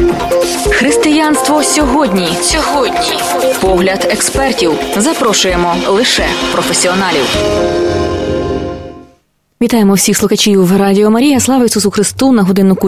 Християнство сьогодні. Погляд експертів. Запрошуємо лише професіоналів. Вітаємо всіх слухачів Радіо Марія. Слава Ісусу Христу! На годиннику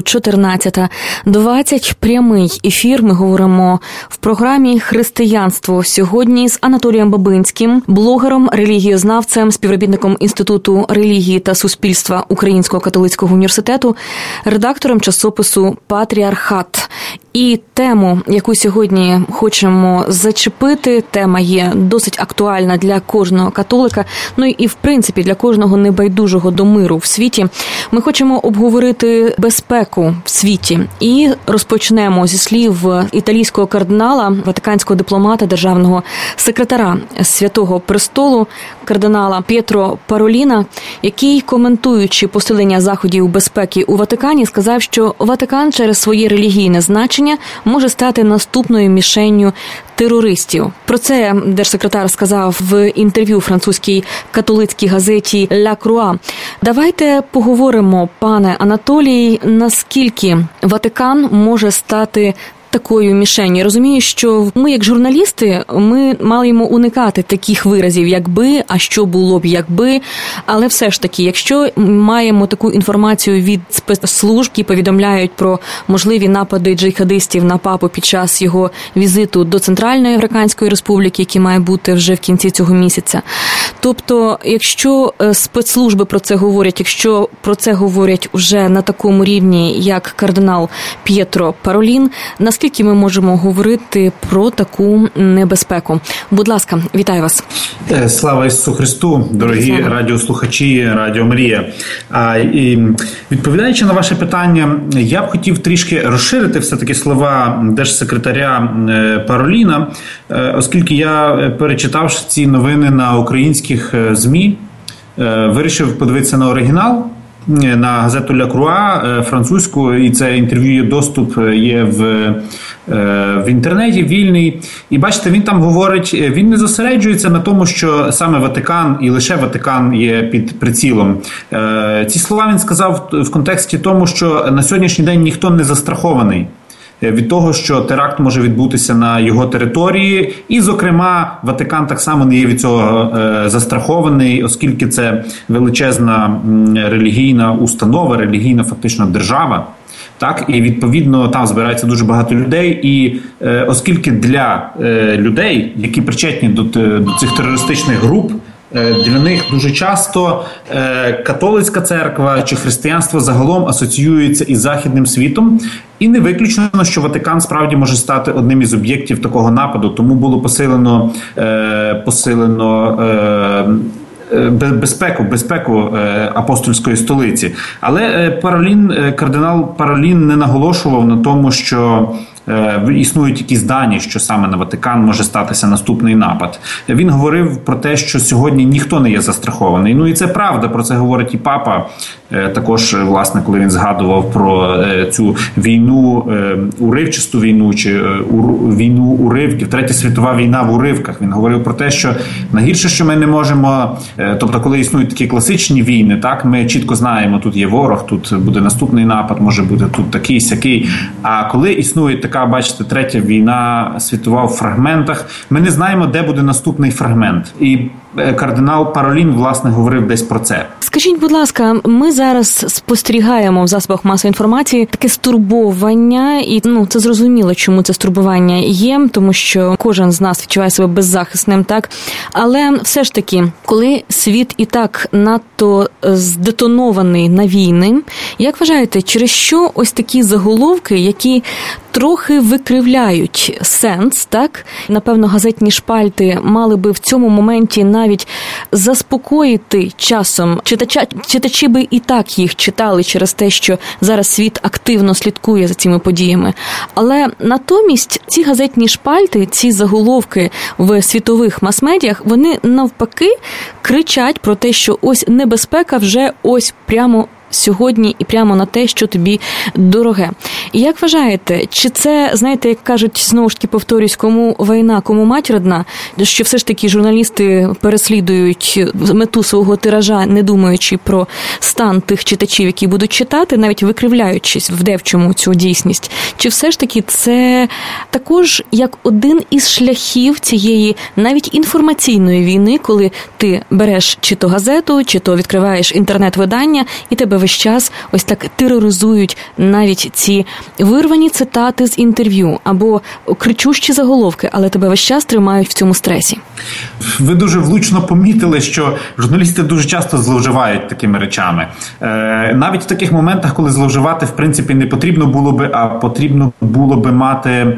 14:20. Прямий ефір. Ми говоримо в програмі «Християнство сьогодні» з Анатолієм Бабинським, блогером, релігієзнавцем, співробітником Інституту релігії та суспільства Українського католицького університету, редактором часопису «Патріархат». І тему, яку сьогодні хочемо зачепити, тема є досить актуальна для кожного католика, ну і в принципі для кожного небайдужого до миру в світі. Ми хочемо обговорити безпеку в світі і розпочнемо зі слів італійського кардинала, ватиканського дипломата, державного секретаря Святого Престолу, кардинала П'єтро Пароліна, який, коментуючи посилення заходів безпеки у Ватикані, сказав, що Ватикан через своє релігійне значення може стати наступною мішенню терористів. Про це держсекретар сказав в інтерв'ю французькій католицькій газеті «Ля Круа». Давайте поговоримо, пане Анатолій, наскільки Ватикан може стати такою мішенью. Розумію, що ми, як журналісти, ми маємо уникати таких виразів, якби, а що було б, якби. Але все ж таки, якщо маємо таку інформацію від спецслужб, які повідомляють про можливі напади джихадистів на папу під час його візиту до Центральної Африканської Республіки, який має бути вже в кінці цього місяця. Тобто, якщо спецслужби про це говорять, якщо про це говорять вже на такому рівні, як кардинал П'єтро Паролін, наскільки ми можемо говорити про таку небезпеку? Будь ласка, вітаю вас. Слава Ісусу Христу, дорогі радіослухачі Радіо Марія. І відповідаючи на ваше питання, я б хотів трішки розширити все-таки слова держсекретаря Пароліна, оскільки я, перечитавши ці новини на українських ЗМІ, вирішив подивитися на оригінал, на газету «Ля Круа» французьку, і це інтерв'ю, доступ є в інтернеті, вільний. І бачите, він там говорить, він не зосереджується на тому, що саме Ватикан і лише Ватикан є під прицілом. Ці слова він сказав в контексті тому, що на сьогоднішній день ніхто не застрахований від того, що теракт може відбутися на його території. І, зокрема, Ватикан так само не є від цього застрахований, оскільки це величезна релігійна установа, релігійна фактично держава. Так, і відповідно там збирається дуже багато людей, і оскільки для людей, які причетні до цих терористичних груп, для них дуже часто католицька церква чи християнство загалом асоціюється із західним світом, і не виключено, що Ватикан справді може стати одним із об'єктів такого нападу. Тому було посилено безпеку апостольської столиці. Але кардинал Паролін не наголошував на тому, що існують якісь дані, що саме на Ватикан може статися наступний напад. Він говорив про те, що сьогодні ніхто не є застрахований. Ну і це правда, про це говорить і папа. Також, власне, коли він згадував про цю війну, уривчасту війну, чи війну уривків, Третя світова війна в уривках. Він говорив про те, що найгірше, що ми не можемо, тобто коли існують такі класичні війни, так, ми чітко знаємо, тут є ворог, тут буде наступний напад, може бути тут такий, сякий. А коли існує така, бачите, третя війна світова в фрагментах, ми не знаємо, де буде наступний фрагмент. І кардинал Паролін, власне, говорив десь про це. Скажіть, будь ласка, ми зараз спостерігаємо в засобах масової інформації таке стурбовання, і це зрозуміло, чому це стурбування є, тому що кожен з нас відчуває себе беззахисним, так? Але все ж таки, коли світ і так надто здетонований на війни, як вважаєте, через що ось такі заголовки, які трохи викривляють сенс, так? Напевно, газетні шпальти мали би в цьому моменті навіть заспокоїти часом. Читачі би і так їх читали через те, що зараз світ активно слідкує за цими подіями. Але натомість ці газетні шпальти, ці заголовки в світових мас-медіях, вони навпаки кричать про те, що ось небезпека вже ось прямо сьогодні і прямо на те, що тобі дороге. І як вважаєте, чи це, знаєте, як кажуть, знову ж таки повторюсь, кому війна, кому мать родна, що все ж таки журналісти переслідують мету свого тиража, не думаючи про стан тих читачів, які будуть читати, навіть викривляючись в девчому цю дійсність? Чи все ж таки це також як один із шляхів цієї навіть інформаційної війни, коли ти береш чи то газету, чи то відкриваєш інтернет-видання, і тебе весь час ось так тероризують навіть ці вирвані цитати з інтерв'ю або кричущі заголовки, але тебе весь час тримають в цьому стресі? Ви дуже влучно помітили, що журналісти дуже часто зловживають такими речами. Навіть в таких моментах, коли зловживати, в принципі, не потрібно було би, а потрібно було би мати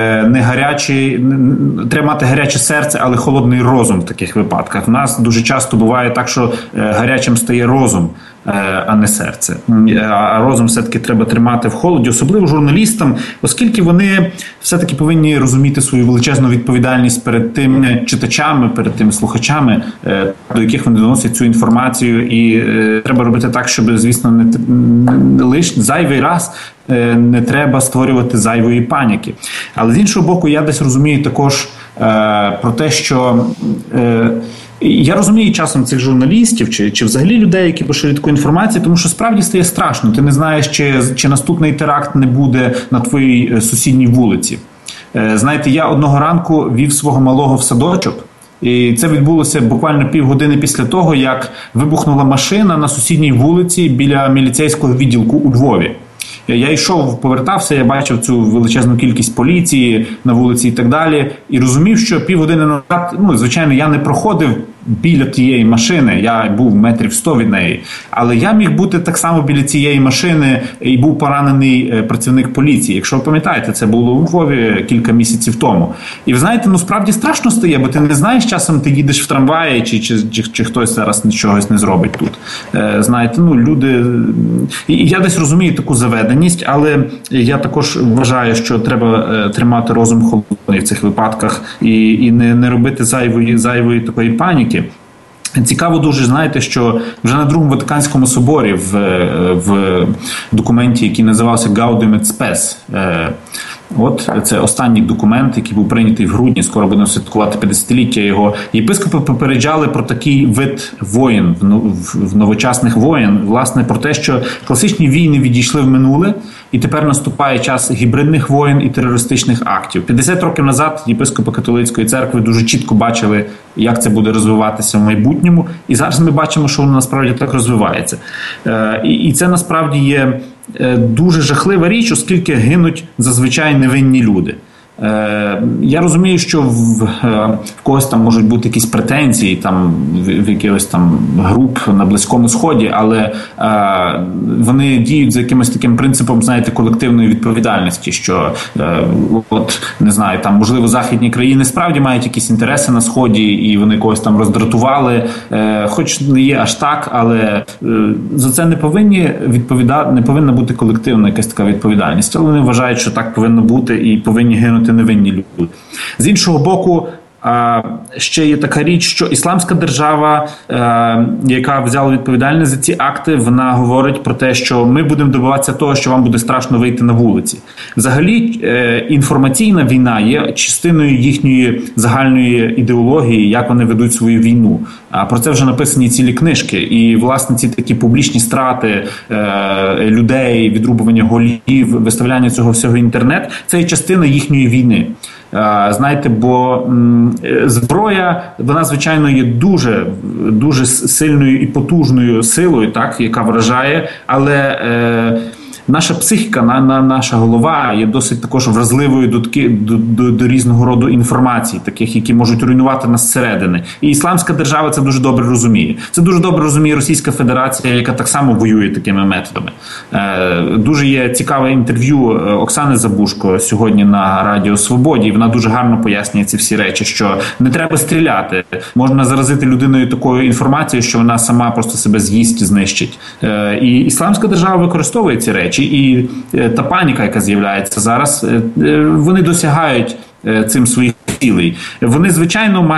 треба мати гаряче серце, але холодний розум в таких випадках. В нас дуже часто буває так, що гарячим стає розум, а не серце. А розум все-таки треба тримати в холоді, особливо журналістам, оскільки вони все-таки повинні розуміти свою величезну відповідальність перед тими читачами, перед тими слухачами, до яких вони доносять цю інформацію. І треба робити так, щоб, звісно, не лише зайвий раз не треба створювати зайвої паніки. Але з іншого боку, я десь розумію також про те, що я розумію часом цих журналістів чи взагалі людей, які поширюють таку інформацію, тому що справді стає страшно. Ти не знаєш, чи наступний теракт не буде на твоїй сусідній вулиці. Знаєте, я одного ранку вів свого малого в садочок, і це відбулося буквально півгодини після того, як вибухнула машина на сусідній вулиці біля міліцейського відділку у Львові. Я йшов, повертався, я бачив цю величезну кількість поліції на вулиці і так далі, і розумів, що півгодини назад, звичайно, я не проходив біля тієї машини, я був метрів 100 від неї, але я міг бути так само біля цієї машини і був поранений працівник поліції. Якщо ви пам'ятаєте, це було у Львові кілька місяців тому. І ви знаєте, справді страшно стає, бо ти не знаєш, часом ти їдеш в трамваї, чи хтось зараз чогось не зробить тут. Знаєте, люди... І я десь розумію таку заведеність, але я також вважаю, що треба тримати розум холодний в цих випадках і не робити зайвої такої паніки. Цікаво дуже, знаєте, що вже на Другому Ватиканському соборі в документі, який називався Gaudium et Spes, це останній документ, який був прийнятий в грудні, скоро будемо святкувати 50-ліття його. Єпископи попереджали про такий вид воєн, в новочасних воєн, власне, про те, що класичні війни відійшли в минуле, і тепер наступає час гібридних воєн і терористичних актів. 50 років назад єпископи католицької церкви дуже чітко бачили, як це буде розвиватися в майбутньому, і зараз ми бачимо, що воно насправді так розвивається. І це насправді є дуже жахлива річ, оскільки гинуть зазвичай невинні люди. Я розумію, що в когось там можуть бути якісь претензії там, в якихось там груп на Близькому Сході, але вони діють за якимось таким принципом, знаєте, колективної відповідальності, що, не знаю, там, можливо, західні країни справді мають якісь інтереси на Сході, і вони когось там роздратували, хоч не є аж так, але за це не повинна бути колективна якась така відповідальність. Але вони вважають, що так повинно бути і повинні гинути невинні люди. З іншого боку, ще є така річ, що Ісламська держава, яка взяла відповідальність за ці акти, вона говорить про те, що ми будемо добиватися того, що вам буде страшно вийти на вулиці. Взагалі, інформаційна війна є частиною їхньої загальної ідеології, як вони ведуть свою війну. Про це вже написані цілі книжки. І, власне, ці такі публічні страти людей, відрубування голів, виставляння цього всього в інтернет – це є частина їхньої війни. Знаєте, бо зброя, вона, звичайно, є дуже, дуже сильною і потужною силою, так, яка вражає, але наша психіка, наша голова є досить також вразливою до різного роду інформацій, таких, які можуть руйнувати нас зсередини. І Ісламська держава це дуже добре розуміє. Це дуже добре розуміє Російська Федерація, яка так само воює такими методами. Дуже є цікаве інтерв'ю Оксани Забушко сьогодні на Радіо Свободі, і вона дуже гарно пояснює ці всі речі, що не треба стріляти. Можна заразити людиною такою інформацією, що вона сама просто себе з'їсть, знищить. І Ісламська держава використовує ці речі. І та паніка, яка з'являється зараз, вони досягають цим своїх цілей. Вони, звичайно, мають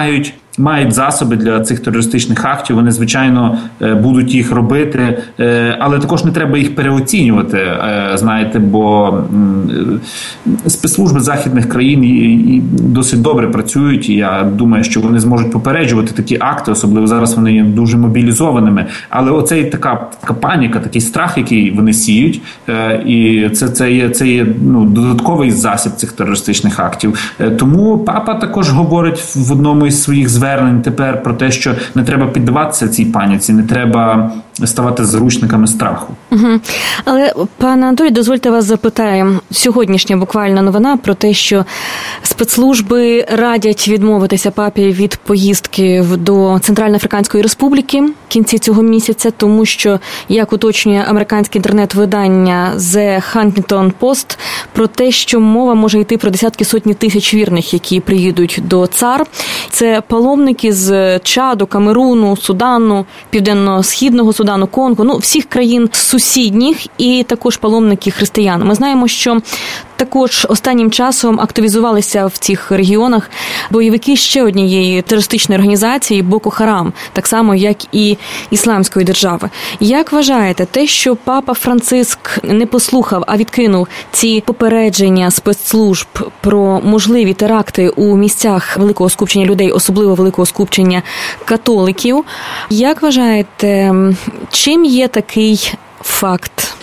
мають засоби для цих терористичних актів, вони, звичайно, будуть їх робити, але також не треба їх переоцінювати, знаєте, бо спецслужби західних країн і досить добре працюють, і я думаю, що вони зможуть попереджувати такі акти, особливо зараз вони є дуже мобілізованими, але оцей така паніка, такий страх, який вони сіють, і це є додатковий засіб цих терористичних актів. Тому папа також говорить в одному із своїх звернень тепер про те, що не треба піддаватися цій паніці, не треба ставати заручниками страху. Угу. Але, пане Анатолій, дозвольте вас запитаю. Сьогоднішня буквально новина про те, що спецслужби радять відмовитися папі від поїздки до Центральноафриканської Республіки в кінці цього місяця, тому що, як уточнює американське інтернет-видання The Huffington Post, про те, що мова може йти про десятки сотні тисяч вірних, які приїдуть до ЦАР. Це паломники з Чаду, Камеруну, Судану, Південно-Східного Судану, Конго, всіх країн сусідніх, і також паломники християн. Ми знаємо, що також останнім часом активізувалися в цих регіонах бойовики ще однієї терористичної організації Боко-Харам, так само, як і Ісламської держави. Як вважаєте, те, що папа Франциск не послухав, а відкинув ці попередження спецслужб про можливі теракти у місцях великого скупчення людей, особливо великого скупчення католиків, як вважаєте, чим є такий факт?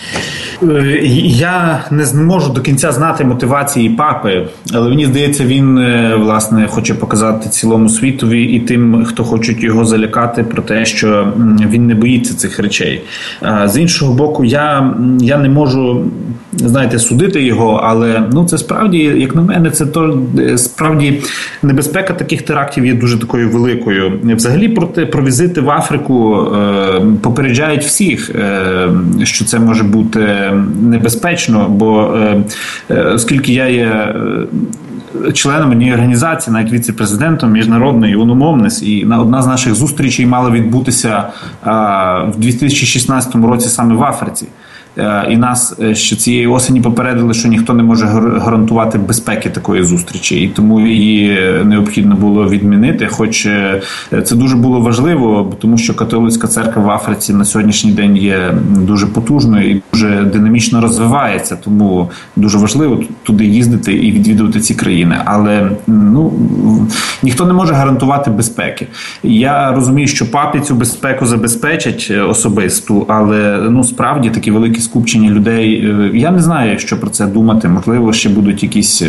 Я не можу до кінця знати мотивації папи, але мені здається, він, власне, хоче показати цілому світові і тим, хто хочуть його залякати, про те, що він не боїться цих речей. З іншого боку, я не можу, знаєте, судити його, але це справді, як на мене, це справді небезпека таких терактів є дуже такою великою. Взагалі про візити в Африку попереджають всіх, що це може бути небезпечно, бо оскільки я є членом однієї організації, навіть віце-президентом міжнародної ООН, і одна з наших зустрічей мала відбутися в 2016 році саме в Африці. І нас ще цієї осені попередили, що ніхто не може гарантувати безпеки такої зустрічі, і тому її необхідно було відмінити, хоч це дуже було важливо, тому що католицька церква в Африці на сьогоднішній день є дуже потужною і дуже динамічно розвивається, тому дуже важливо туди їздити і відвідувати ці країни, але ніхто не може гарантувати безпеки. Я розумію, що папі цю безпеку забезпечать особисту, але справді такі великі скупчення людей, я не знаю, що про це думати, можливо, ще будуть якісь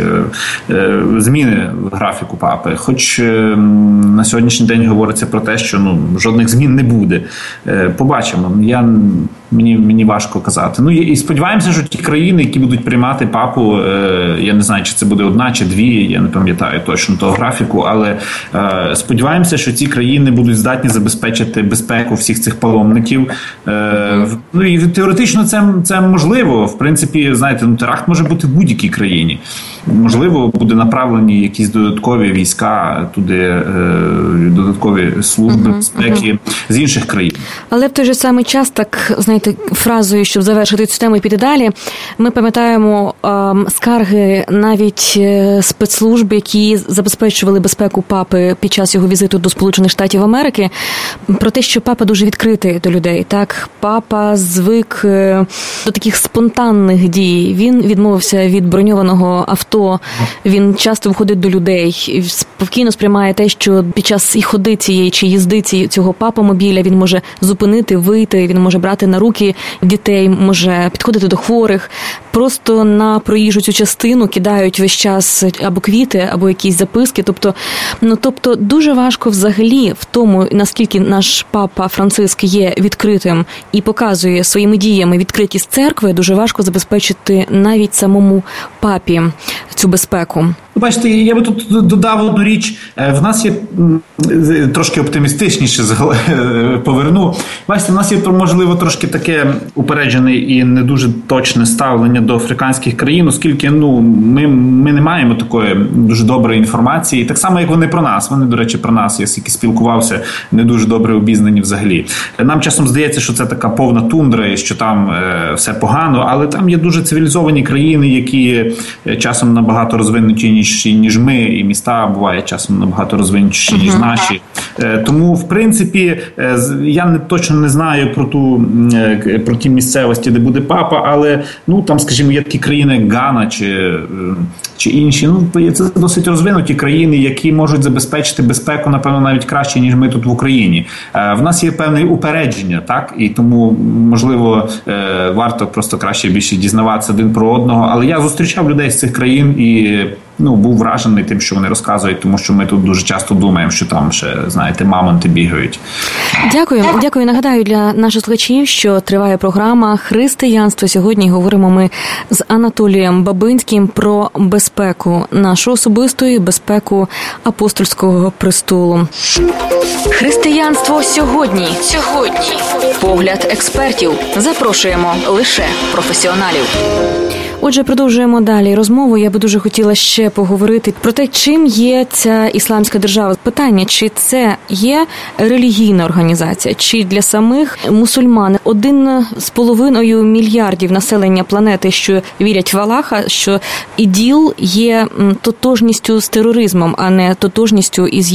зміни в графіку папи, хоч на сьогоднішній день говориться про те, що жодних змін не буде. Побачимо. Мені важко казати. І сподіваємося, що ті країни, які будуть приймати папу, я не знаю, чи це буде одна, чи дві, я не пам'ятаю точно того графіку, але сподіваємося, що ці країни будуть здатні забезпечити безпеку всіх цих паломників. І теоретично це можливо. В принципі, знаєте, теракт може бути в будь-якій країні. Можливо, буде направлені якісь додаткові війська туди, додаткові служби безпеки з інших країн. Але в той же самий час, так, знаєте, фразою, щоб завершити цю тему і піти далі, ми пам'ятаємо скарги навіть спецслужб, які забезпечували безпеку папи під час його візиту до Сполучених Штатів Америки, про те, що папа дуже відкритий до людей. Так, папа звик до таких спонтанних дій. Він відмовився від броньованого авто, він часто виходить до людей, спокійно сприймає те, що під час і ходи цієї чи їзди цього папомобіля він може зупинити, вийти, він може брати на руки дітей, може підходити до хворих. Просто на проїжджу цю частину кидають весь час або квіти, або якісь записки. Тобто дуже важко взагалі в тому, наскільки наш папа Франциск є відкритим і показує своїми діями відкритість церкви, дуже важко забезпечити навіть самому папі цю безпеку. Бачите, я би тут додав одну річ. В нас є трошки оптимістичніше поверну. Бачите, в нас є, можливо, трошки таке упереджене і не дуже точне ставлення до африканських країн, оскільки ми не маємо такої дуже доброї інформації. Так само, як вони про нас. Вони, до речі, про нас, я скільки спілкувався, не дуже добре обізнані взагалі. Нам часом здається, що це така повна тундра і що там все погано, але там є дуже цивілізовані країни, які часом набагато розвинуті, ніж розвинутіші, ніж ми, і міста буває часом набагато розвинутіші, ніж наші. Тому, в принципі, я точно не знаю про ті місцевості, де буде папа, але, там, скажімо, є такі країни, як Гана чи інші. Це досить розвинуті країни, які можуть забезпечити безпеку, напевно, навіть краще, ніж ми тут в Україні. В нас є певне упередження, так? І тому, можливо, варто просто краще більше дізнаватися один про одного. Але я зустрічав людей з цих країн і був вражений тим, що вони розказують, тому що ми тут дуже часто думаємо, що там ще, знаєте, мамонти бігають. Дякую. Нагадаю для наших слухачів, що триває програма «Християнство». Сьогодні говоримо ми з Анатолієм Бабинським про безпеку, нашу особисту і безпеку апостольського престолу. Християнство сьогодні. Погляд експертів. Запрошуємо лише професіоналів. Отже, продовжуємо далі розмову. Я би дуже хотіла ще поговорити про те, чим є ця ісламська держава. Питання, чи це є релігійна організація, чи для самих мусульман 1,5 мільярдів населення планети, що вірять в Аллаха, що іділ є тотожністю з тероризмом, а не тотожністю із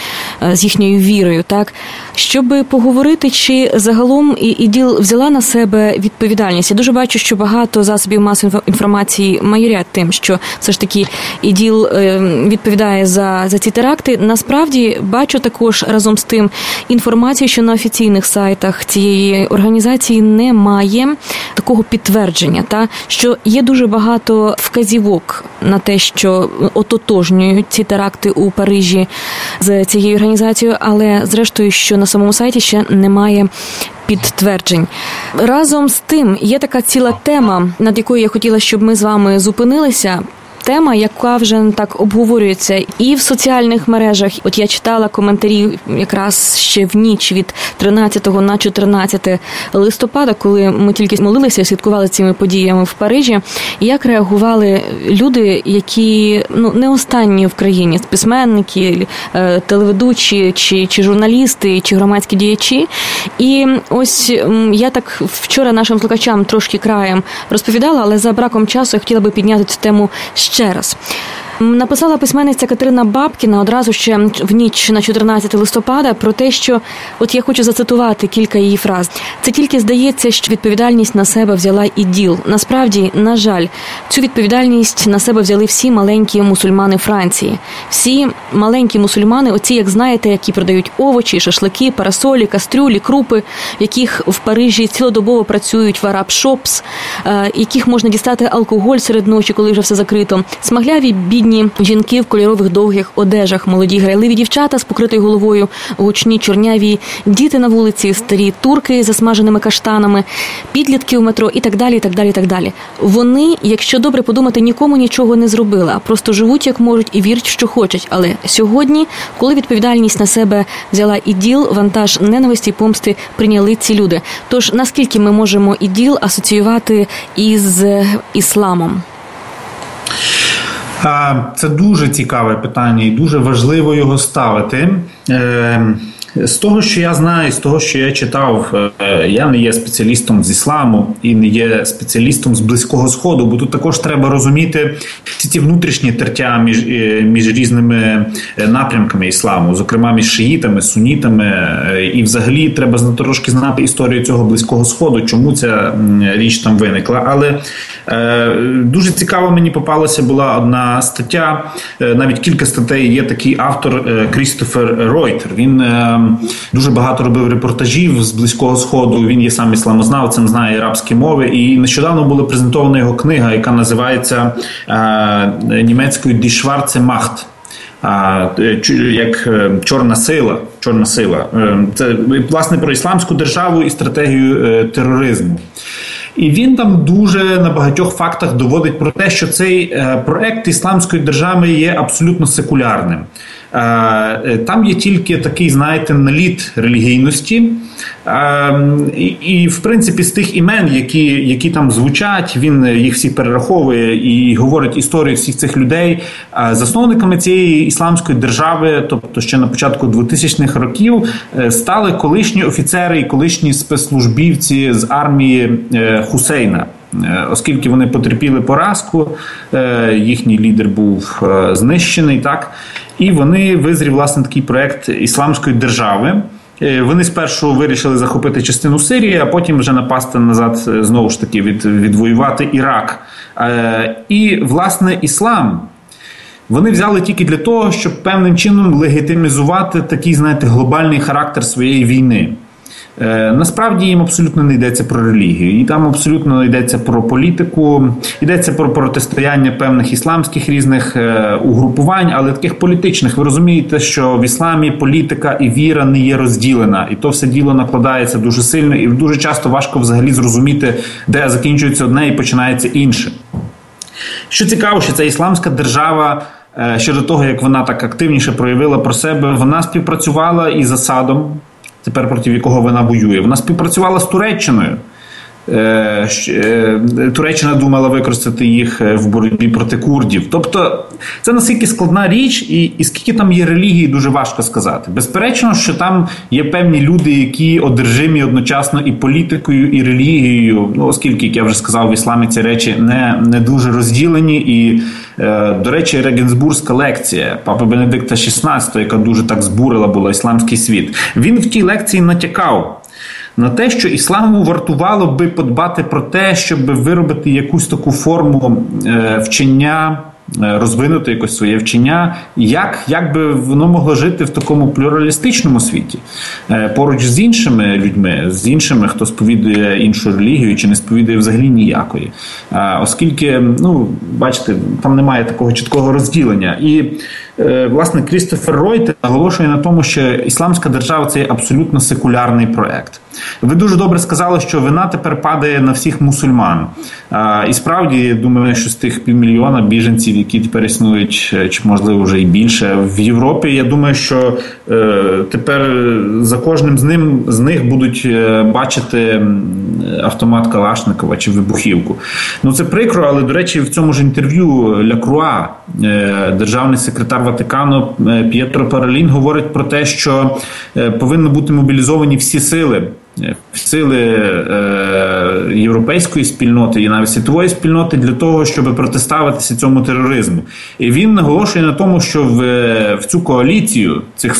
їхньою вірою, так? Щоб поговорити, чи загалом іділ взяла на себе відповідальність. Я дуже бачу, що багато засобів масової інформації майорять тим, що все ж таки іділ відповідає за ці теракти. Насправді, бачу також разом з тим інформацію, що на офіційних сайтах цієї організації немає такого підтвердження, що є дуже багато вказівок на те, що ототожнюють ці теракти у Парижі з цією організацією, але зрештою, що на самому сайті ще немає підтверджень. Разом з тим, є така ціла тема, над якою я хотіла, щоб ми з вами зупинилися. Тема, яка вже так обговорюється і в соціальних мережах. От я читала коментарі якраз ще в ніч від 13 на 14 листопада, коли ми тільки молилися і слідкували цими подіями в Парижі. І як реагували люди, які не останні в країні, письменники, телеведучі, чи журналісти, чи громадські діячі. І ось я так вчора нашим слухачам трошки краєм розповідала, але за браком часу я хотіла би підняти цю тему ще раз. Написала письменниця Катерина Бабкіна одразу ще в ніч на 14 листопада про те, що, от я хочу зацитувати кілька її фраз. Це тільки здається, що відповідальність на себе взяла іділ. Насправді, на жаль, цю відповідальність на себе взяли всі маленькі мусульмани Франції. Всі маленькі мусульмани, оці, як знаєте, які продають овочі, шашлики, парасолі, кастрюлі, крупи, яких в Парижі цілодобово працюють в араб-шопс, яких можна дістати алкоголь серед ночі, коли вже все закрито. Смагляві, бідні жінки в кольорових довгих одежах, молоді грайливі дівчата з покритою головою, гучні чорняві діти на вулиці, старі турки з засмаженими каштанами, підлітки у метро і так далі, і так далі, і так далі. Вони, якщо добре подумати, нікому нічого не зробили, а просто живуть як можуть і вірять, що хочуть. Але сьогодні, коли відповідальність на себе взяла іділ, вантаж ненависті і помсти прийняли ці люди. Тож, наскільки ми можемо іділ асоціювати із ісламом? Це дуже цікаве питання і дуже важливо його ставити. З того, що я знаю, з того, що я читав, я не є спеціалістом з ісламу і не є спеціалістом з Близького Сходу, бо тут також треба розуміти всі ті внутрішні тертя між різними напрямками ісламу, зокрема між шиїтами, сунітами, і взагалі треба трошки знати історію цього Близького Сходу, чому ця річ там виникла. Але дуже цікаво мені попалася була одна стаття, навіть кілька статей, є такий автор Крістофер Ройтер, він дуже багато робив репортажів з Близького Сходу, він є сам ісламознавцем, знає арабські мови, і нещодавно була презентована його книга, яка називається німецькою «Die Schwarze Macht», як чорна сила. Це, власне, про ісламську державу і стратегію тероризму. І він там дуже на багатьох фактах доводить про те, що цей проект ісламської держави є абсолютно секулярним. Там є тільки такий, знаєте, наліт релігійності. І в принципі, з тих імен, які там звучать, він їх всі перераховує і говорить історію всіх цих людей. Засновниками цієї ісламської держави, тобто ще на початку 2000-х років, стали колишні офіцери і колишні спецслужбівці з армії Хусейна. оскільки вони потерпіли поразку, їхній лідер був знищений, так, і вони визрів, власне, такий проект Ісламської держави. Вони спершу вирішили захопити частину Сирії, а потім вже напасти назад, знову ж таки, відвоювати Ірак. І, власне, іслам вони взяли тільки для того, щоб певним чином легітимізувати такий, знаєте, глобальний характер своєї війни. Насправді їм абсолютно не йдеться про релігію, і там абсолютно не йдеться про політику, йдеться про протистояння певних ісламських різних угрупувань, але таких політичних. Ви розумієте, що в ісламі політика і віра не є розділена, і то все діло накладається дуже сильно, і дуже часто важко взагалі зрозуміти, де закінчується одне і починається інше. Що цікаво, що ця ісламська держава, щодо того, як вона так активніше проявила про себе, вона співпрацювала із Асадом, тепер проти якого вона воює. Вона співпрацювала з Туреччиною. Туреччина думала використати їх в боротьбі проти курдів. Тобто це наскільки складна річ, і скільки там є релігії, дуже важко сказати. Безперечно, що там є певні люди, які одержимі одночасно і політикою, і релігією, оскільки, як я вже сказав, в ісламі ці речі не дуже розділені. І, до речі, Регенсбурзька лекція Папи Бенедикта XVI, яка дуже так збурила була ісламський світ, він в тій лекції натякав на те, що ісламу вартувало би подбати про те, щоб виробити якусь таку форму вчення, розвинути якось своє вчення, як би воно могло жити в такому плюралістичному світі, поруч з іншими людьми, з іншими, хто сповідує іншу релігію чи не сповідує взагалі ніякої. Оскільки, бачите, там немає такого чіткого розділення. І, власне, Крістофер Ройтер наголошує на тому, що ісламська держава – це абсолютно секулярний проект. Ви дуже добре сказали, що вина тепер падає на всіх мусульман. І справді, думаю, що з тих 500 000 біженців, які тепер існують, чи можливо вже і більше, в Європі, я думаю, що тепер за кожним з них будуть бачити автомат Калашникова чи вибухівку. Це прикро, але, до речі, в цьому ж інтерв'ю Ля Круа, державний секретар Ватикану П'єтро Паролін говорить про те, що повинні бути мобілізовані всі сили європейської спільноти і навіть світової спільноти для того, щоб протиставитися цьому тероризму. І він наголошує на тому, що в цю коаліцію цих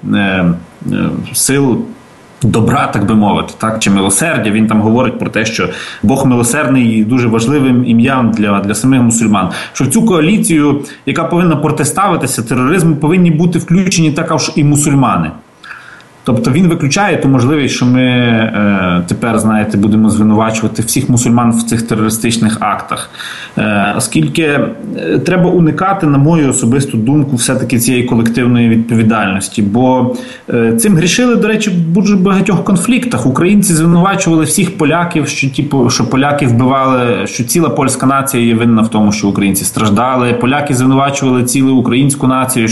сил добра, так би мовити, так, чи милосердя, він там говорить про те, що Бог милосердний і дуже важливим ім'ям для самих мусульман, що в цю коаліцію, яка повинна протиставитися тероризму, повинні бути включені також і мусульмани. Тобто він виключає ту можливість, що ми тепер, знаєте, будемо звинувачувати всіх мусульман в цих терористичних актах. Оскільки треба уникати, на мою особисту думку, все-таки цієї колективної відповідальності. Бо цим грішили, до речі, в дуже багатьох конфліктах. Українці звинувачували всіх поляків, що поляки вбивали, що ціла польська нація є винна в тому, що українці страждали. Поляки звинувачували цілу українську націю,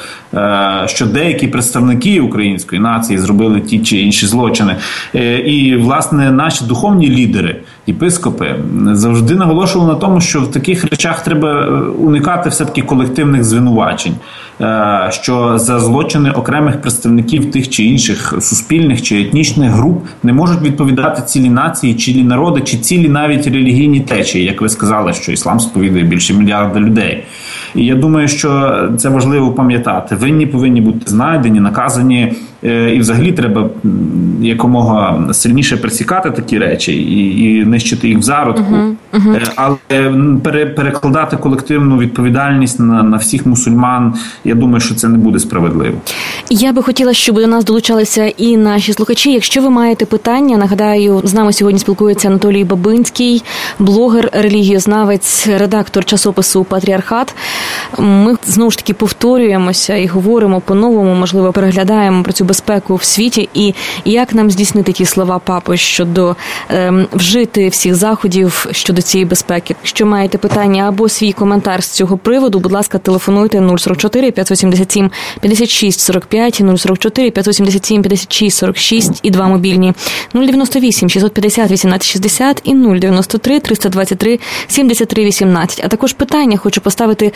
що деякі представники української нації зробили ті чи інші злочини. І, власне, наші духовні лідери, єпископи, завжди наголошували на тому, що в таких речах треба уникати все-таки колективних звинувачень, що за злочини окремих представників тих чи інших суспільних чи етнічних груп не можуть відповідати цілі нації, цілі народи, чи цілі навіть релігійні течії, як ви сказали, що іслам сповідує більше мільярда людей. І я думаю, що це важливо пам'ятати. Винні повинні бути знайдені, наказані, і взагалі треба якомога сильніше пресікати такі речі і нищити їх в зародку. Але перекладати колективну відповідальність на всіх мусульман, я думаю, що це не буде справедливо. Я би хотіла, щоб до нас долучалися і наші слухачі. Якщо ви маєте питання, нагадаю, з нами сьогодні спілкується Анатолій Бабинський, блогер, релігієзнавець, редактор часопису «Патріархат». Ми, знову ж таки, повторюємося і говоримо по-новому, можливо, переглядаємо про цю безпеку в світі і як нам здійснити ті слова папи щодо вжити всіх заходів щодо цієї безпеки. Якщо маєте питання або свій коментар з цього приводу, будь ласка, телефонуйте 044 587 56 45, 044 587 56 46 і 2 мобільні 098 650 18 60 і 093 323 73 18. А також питання хочу поставити в свою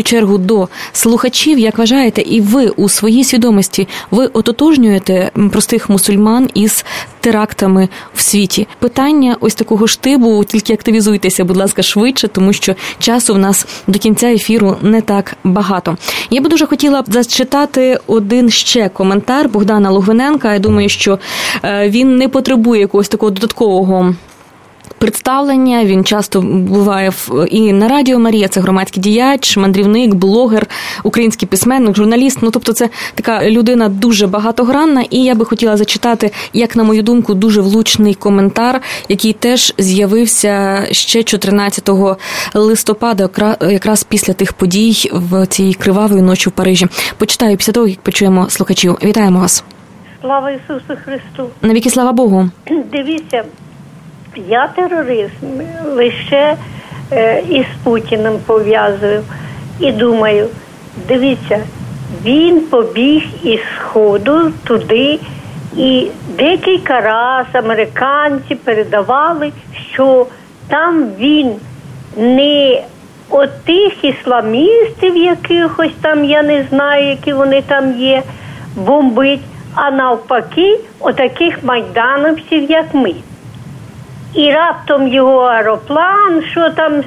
чергу до слухачів. Як вважаєте, і ви у своїй свідомості, ви ототожнюєте простих мусульман із терактами в світі? Питання ось такого штибу, тільки активізуйтеся, будь ласка, швидше, тому що часу в нас до кінця ефіру не так багато. Я би дуже хотіла зачитати один ще коментар Богдана Логвиненка. Я думаю, що він не потребує якогось такого додаткового представлення. Він часто буває і на Радіо Марія. Це громадський діяч, мандрівник, блогер, український письменник, журналіст. Це така людина дуже багатогранна. І я би хотіла зачитати, як на мою думку, дуже влучний коментар, який теж з'явився ще 14 листопада, якраз після тих подій в цій кривавої ночі в Парижі. Почитаю після того, як почуємо слухачів. Вітаємо вас. Слава Ісусу Христу! Навіки слава Богу! Дивіться, я тероризм лише із Путіним пов'язую і думаю, дивіться, він побіг із Сходу туди, і декілька разів американці передавали, що там він не от тих ісламістів якихось там, я не знаю, які вони там є, бомбить, а навпаки, отаких майдановців, як ми. І раптом його аероплан, що там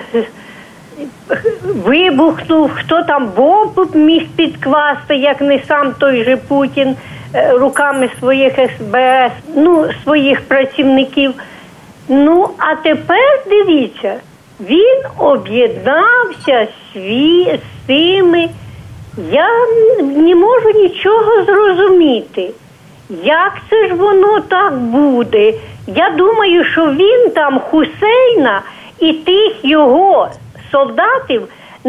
вибухнув, хто там бомбу міг підкласти, як не сам той же Путін, руками своїх СБС, своїх працівників. А тепер, дивіться, він об'єднався з цими. Я не можу нічого зрозуміти. Як це ж воно так буде? Я думаю, що він там Хусейна і тих його солдатів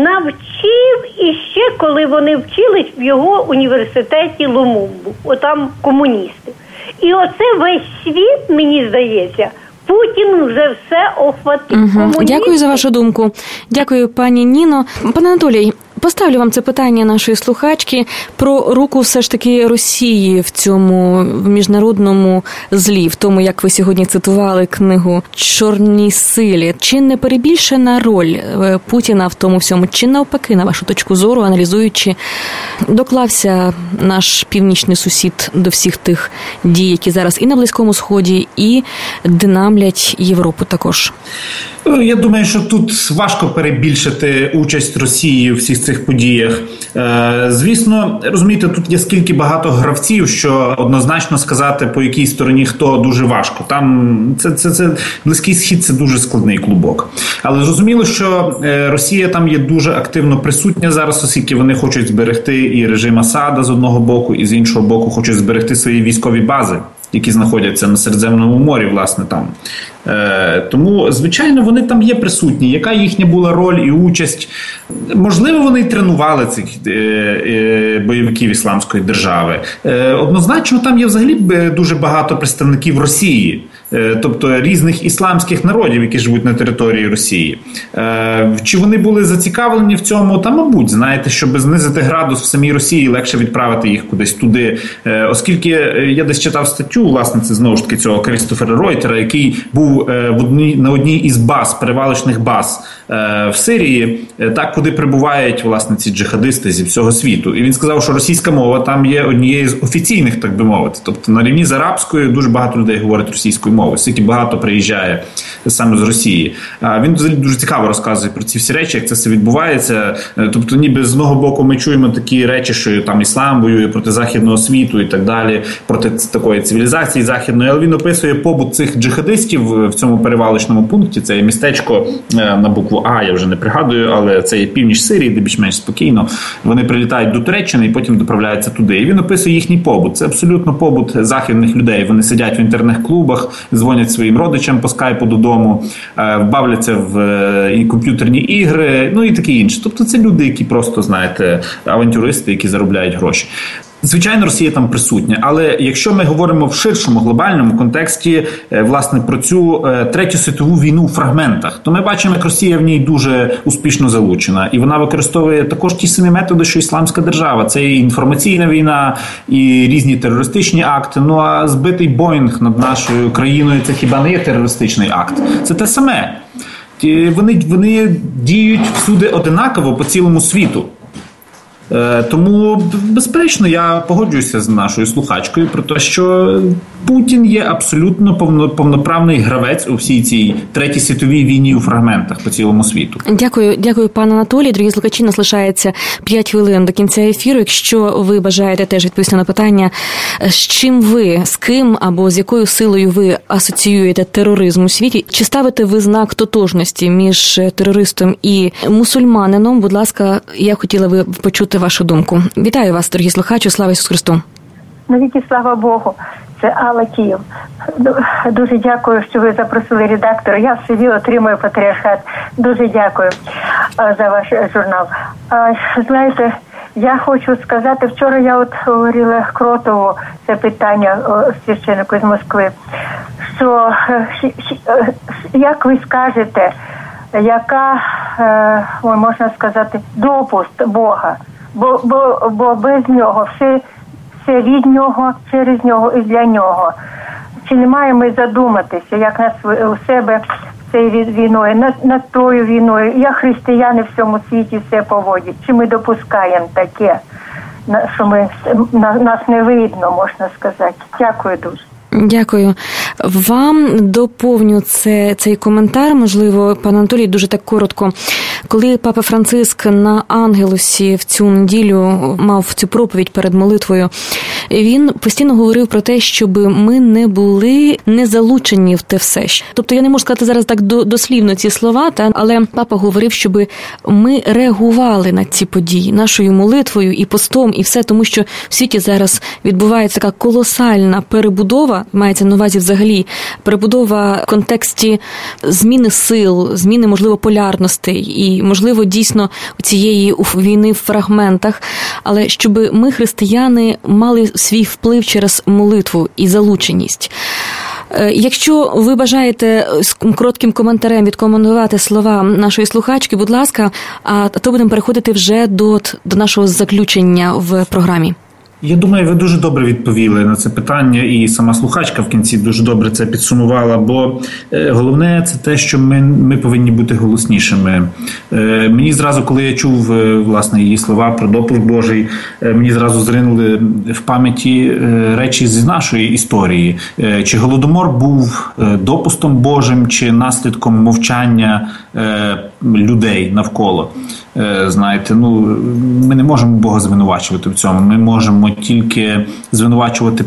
навчив іще, коли вони вчились в його університеті Лумумбу. Отам комуністи. І оце весь світ, мені здається, Путін вже все охватив. Угу. Дякую за вашу думку. Дякую, пані Ніно. Пане Анатолій, поставлю вам це питання нашої слухачки про руку все ж таки Росії в цьому міжнародному злі, в тому, як ви сьогодні цитували книгу «Чорній силі». Чи не перебільшена роль Путіна в тому всьому? Чи навпаки, на вашу точку зору, аналізуючи, доклався наш північний сусід до всіх тих дій, які зараз і на Близькому Сході, і динамлять Європу також? Я думаю, що тут важко перебільшити участь Росії у всіх цих подіях. Звісно, розумієте, тут є скільки багато гравців, що однозначно сказати, по якій стороні хто, дуже важко. Там це Близький Схід – це дуже складний клубок. Але зрозуміло, що Росія там є дуже активно присутня зараз, оскільки вони хочуть зберегти і режим Асада з одного боку, і з іншого боку хочуть зберегти свої військові бази, які знаходяться на Середземному морі, власне, там. Тому, звичайно, вони там є присутні. Яка їхня була роль і участь? Можливо, вони й тренували цих бойовиків Ісламської держави. Однозначно, там є взагалі дуже багато представників Росії, тобто різних ісламських народів, які живуть на території Росії. Чи вони були зацікавлені в цьому? Та, мабуть, знаєте, щоб знизити градус в самій Росії, легше відправити їх кудись туди. Оскільки я десь читав статтю, власне, це знову ж таки цього Крістофера Ройтера, який був на одній із баз, перевалочних баз в Сирії, так, куди прибувають, власне, ці джихадисти зі всього світу. І він сказав, що російська мова там є однією з офіційних, так би мовити. Тобто на рівні з арабською дуже багато людей говорять російською мовою, скільки багато приїжджає саме з Росії. Він дуже цікаво розказує про ці всі речі, як це все відбувається. Тобто ніби з одного боку ми чуємо такі речі, що там іслам воює проти західного світу і так далі, проти такої цивілізації західної, але він описує побут цих джихадистів в цьому перевалочному пункті. Це є містечко на букву А, я вже не пригадую, але це є північ Сирії, де більш-менш спокійно. Вони прилітають до Туреччини і потім доправляються туди. І він описує їхній побут. Це абсолютно побут західних людей. Вони сидять в інтернет-клубах, дзвонять своїм родичам по скайпу додому, бавляться в комп'ютерні ігри, і таке інше. Тобто це люди, які просто, знаєте, авантюристи, які заробляють гроші. Звичайно, Росія там присутня, але якщо ми говоримо в ширшому глобальному контексті, власне, про цю Третю світову війну в фрагментах, то ми бачимо, як Росія в ній дуже успішно залучена. І вона використовує також ті самі методи, що Ісламська держава. Це і інформаційна війна, і різні терористичні акти. А збитий Боїнг над нашою країною – це хіба не є терористичний акт? Це те саме. вони діють всюди одинаково по цілому світу. Тому, безперечно, я погоджуюся з нашою слухачкою про те, що Путін є абсолютно повноправний гравець у всій цій Третій світовій війні у фрагментах по цілому світу. Дякую, пане Анатолій. Дорогі слухачі, нас лишається 5 хвилин до кінця ефіру. Якщо ви бажаєте теж відповісти на питання, з чим ви, з ким або з якою силою ви асоціюєте тероризм у світі, чи ставите ви знак тотожності між терористом і мусульманином, будь ласка, я хотіла би почути вашу думку. Вітаю вас, дорогі слухачі, слава Ісусу Христу. Навіки слава Богу. Це Алла Київ. Дуже дякую, що ви запросили редактора. Я в собі отримую патріархат. Дуже дякую за ваш журнал. Знаєте, я хочу сказати, вчора я говорила Кротову це питання священнику з Москви, що як ви скажете, яка, можна сказати, допуск Бога, бо без нього все від нього, через нього і для нього. Чи не маємо задуматися, як нас у себе цією війною, над тою війною, як християни в цьому світі все поводять? Чи ми допускаємо таке, що нас не видно, можна сказати? Дякую дуже. Дякую. Вам доповню цей коментар, можливо, пан Анатолій, дуже так коротко. Коли Папа Франциск на Ангелусі в цю неділю мав цю проповідь перед молитвою, він постійно говорив про те, щоб ми не були не залучені в те все. Тобто я не можу сказати зараз так дослівно ці слова, але Папа говорив, щоб ми реагували на ці події нашою молитвою і постом, і все, тому що в світі зараз відбувається така колосальна перебудова, мається на увазі взагалі перебудова в контексті зміни сил, зміни, можливо, полярностей і, можливо, дійсно цієї війни в фрагментах, але щоб ми, християни, мали свій вплив через молитву і залученість. Якщо ви бажаєте з коротким коментарем відкоментувати слова нашої слухачки, будь ласка, а то будемо переходити вже до нашого заключення в програмі. Я думаю, ви дуже добре відповіли на це питання, і сама слухачка в кінці дуже добре це підсумувала, бо головне це те, що ми повинні бути голоснішими. Мені зразу, коли я чув, власне, її слова про допуск Божий, мені зразу зринули в пам'яті речі з нашої історії. Чи Голодомор був допустом Божим, чи наслідком мовчання людей навколо. Знаєте, ми не можемо Бога звинувачувати в цьому. Ми можемо тільки звинувачувати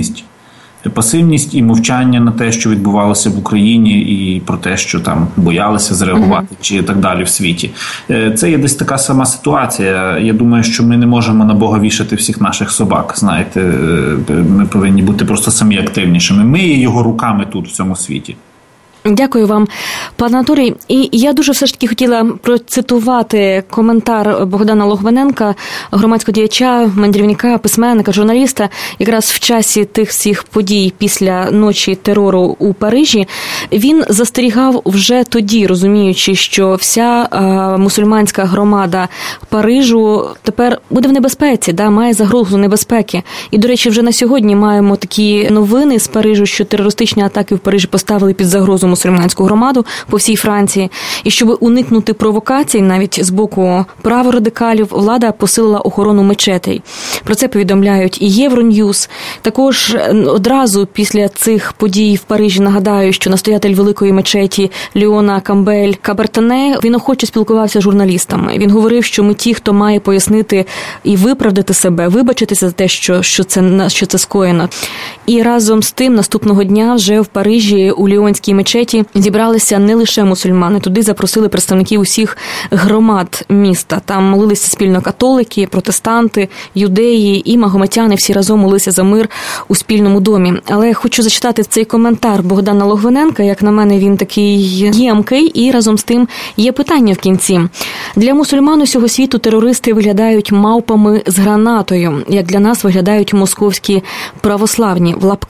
пасивність і мовчання на те, що відбувалося в Україні, і про те, що там боялися зреагувати, чи так далі в світі. Це є десь така сама ситуація. Я думаю, що ми не можемо на Бога вішати всіх наших собак. Знаєте, ми повинні бути просто самі активнішими. Ми є його руками тут, в цьому світі. Дякую вам, пане Анатолій. І я дуже все ж таки хотіла процитувати коментар Богдана Логвиненка, громадського діяча, мандрівника, письменника, журналіста, якраз в часі тих всіх подій після ночі терору у Парижі. Він застерігав вже тоді, розуміючи, що вся мусульманська громада Парижу тепер буде в небезпеці, має загрозу небезпеки. І, до речі, вже на сьогодні маємо такі новини з Парижу, що терористичні атаки в Парижі поставили під загрозу мусульманську громаду по всій Франції. І щоб уникнути провокацій навіть з боку праворадикалів, влада посилила охорону мечетей. Про це повідомляють і Євроньюз. Також одразу після цих подій в Парижі нагадаю, що настоятель великої мечеті Леона Камбель Кабертане, він охоче спілкувався з журналістами. Він говорив, що ми ті, хто має пояснити і виправдати себе, вибачитися за те, що це скоєно. І разом з тим наступного дня вже в Парижі у Ліонській мечеті зібралися не лише мусульмани. Туди запросили представників усіх громад міста. Там молилися спільно католики, протестанти, юдеї і магометяни. Всі разом молилися за мир у спільному домі. Але хочу зачитати цей коментар Богдана Логвиненка. Як на мене, він такий ємкий. І разом з тим є питання в кінці. Для мусульман усього світу терористи виглядають мавпами з гранатою, як для нас виглядають московські православні в лапках.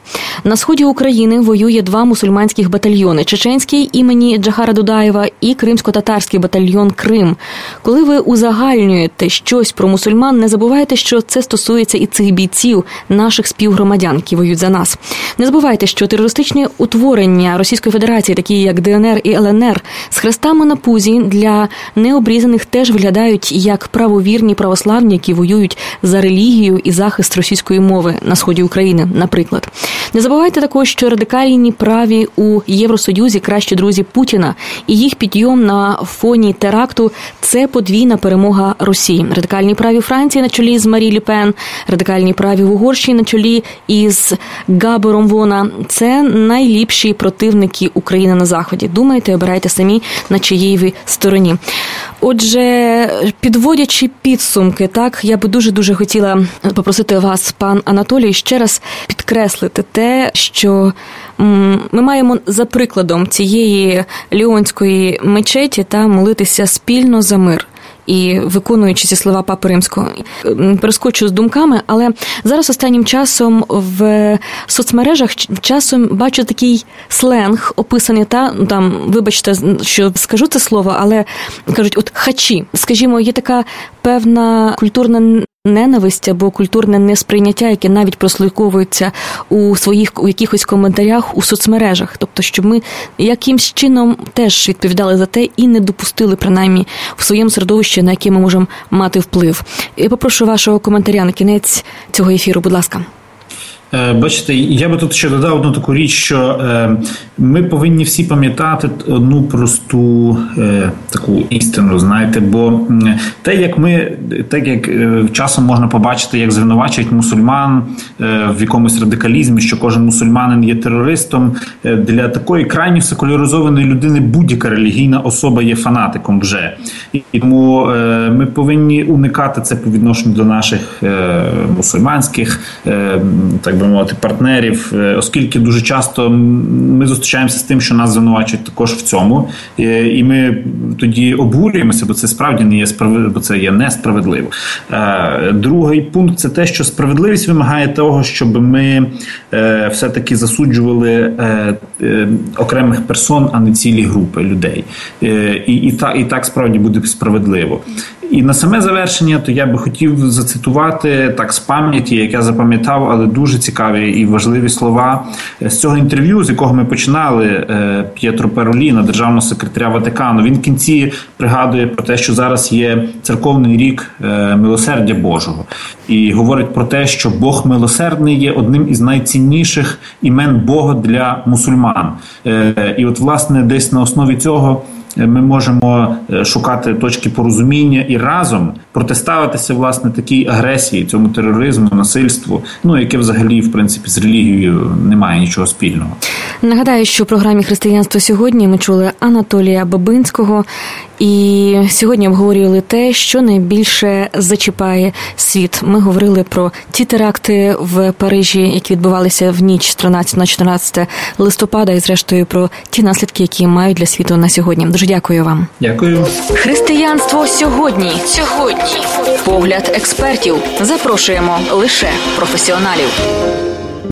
На сході України воює 2 мусульманських батальйони – чеченський імені Джахара Дудаєва і кримсько-татарський батальйон «Крим». Коли ви узагальнюєте щось про мусульман, не забувайте, що це стосується і цих бійців, наших співгромадян, які воюють за нас. Не забувайте, що терористичні утворення Російської Федерації, такі як ДНР і ЛНР, з хрестами на пузі для необрізаних теж виглядають як правовірні православні, які воюють за релігію і захист російської мови на сході України, наприклад. Не забувайте також, що радикальні праві у Євросоюзі кращі друзі Путіна і їх підйом на фоні теракту – це подвійна перемога Росії. Радикальні праві Франції на чолі з Марі Ле Пен, радикальні праві в Угорщині на чолі із Габором Вона – це найліпші противники України на Заході. Думайте, обирайте самі, на чиїй ви стороні. Отже, підводячи підсумки, так, я би дуже хотіла попросити вас, пан Анатолій, ще раз підкреслити те, що ми маємо за прикладом цієї Ліонської мечеті молитися спільно за мир. І виконуючи ці слова Папи Римського. Перескочу з думками, але зараз останнім часом в соцмережах часом бачу такий сленг описаний, вибачте, що скажу це слово, але кажуть, от хачі. Скажімо, є така певна культурна ненависть або культурне несприйняття, яке навіть прослуховується у якихось коментарях у соцмережах. Тобто, щоб ми якимсь чином теж відповідали за те і не допустили, принаймні, в своєму середовищі, на яке ми можемо мати вплив. Я попрошу вашого коментаря на кінець цього ефіру, будь ласка. Бачите, я би тут ще додав одну таку річ, що ми повинні всі пам'ятати одну просту таку істину, знаєте, бо так як часом можна побачити, як звинувачують мусульман в якомусь радикалізмі, що кожен мусульманин є терористом, для такої крайньо секуляризованої людини будь-яка релігійна особа є фанатиком вже. І тому ми повинні уникати це по відношенню до наших мусульманських, так би мовити, партнерів, оскільки дуже часто ми зустрічаємося з тим, що нас звинувачують також в цьому, і ми тоді обурюємося, бо це справді не є справедливо, бо це є несправедливо. Другий пункт – це те, що справедливість вимагає того, щоб ми все-таки засуджували окремих персон, а не цілі групи людей. І так справді буде справедливо. І на саме завершення, то я би хотів зацитувати так з пам'яті, як я запам'ятав, але дуже цікаві і важливі слова з цього інтерв'ю, з якого ми починали, П'єтро Пароліно, державного секретаря Ватикану. Він в кінці пригадує про те, що зараз є церковний рік милосердя Божого. І говорить про те, що Бог милосердний є одним із найцінніших імен Бога для мусульман. І от, власне, десь на основі цього ми можемо шукати точки порозуміння і разом протиставитися, власне, такій агресії, цьому тероризму, насильству, яке взагалі, в принципі, з релігією не має нічого спільного. Нагадаю, що в програмі «Християнство сьогодні» ми чули Анатолія Бабинського, і сьогодні обговорювали те, що найбільше зачіпає світ. Ми говорили про ті теракти в Парижі, які відбувалися в ніч з 13 на 14 листопада, і зрештою про ті наслідки, які мають для світу на сьогодні. Дуже дякую вам. Дякую. «Християнство сьогодні». Погляд експертів. Запрошуємо лише професіоналів.